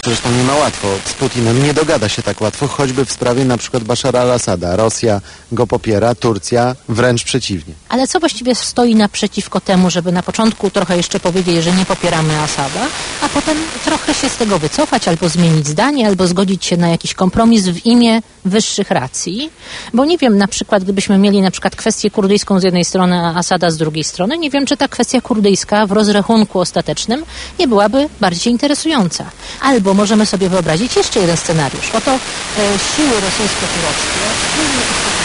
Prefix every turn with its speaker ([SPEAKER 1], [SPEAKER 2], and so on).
[SPEAKER 1] zresztą nie ma łatwo. Z Putinem nie dogada się tak łatwo, choćby w sprawie na przykład Bashara al-Assada. Rosja go popiera, Turcja wręcz przeciwnie.
[SPEAKER 2] Ale co właściwie stoi naprzeciwko temu, żeby na początku trochę jeszcze powiedzieć, że nie popieramy Asada, a potem trochę się z tego wycofać, albo zmienić zdanie, albo zgodzić się na jakiś kompromis w imię wyższych racji? Bo nie wiem, na przykład gdybyśmy mieli na przykład kwestię kurdyjską z jednej strony, a Asada z drugiej strony, nie wiem, czy ta kwestia kurdyjska w rozrachunku ostatecznym nie byłaby bardziej interesująca. Albo możemy sobie wyobrazić jeszcze jeden scenariusz. Oto siły rosyjsko-tureckie wspólnie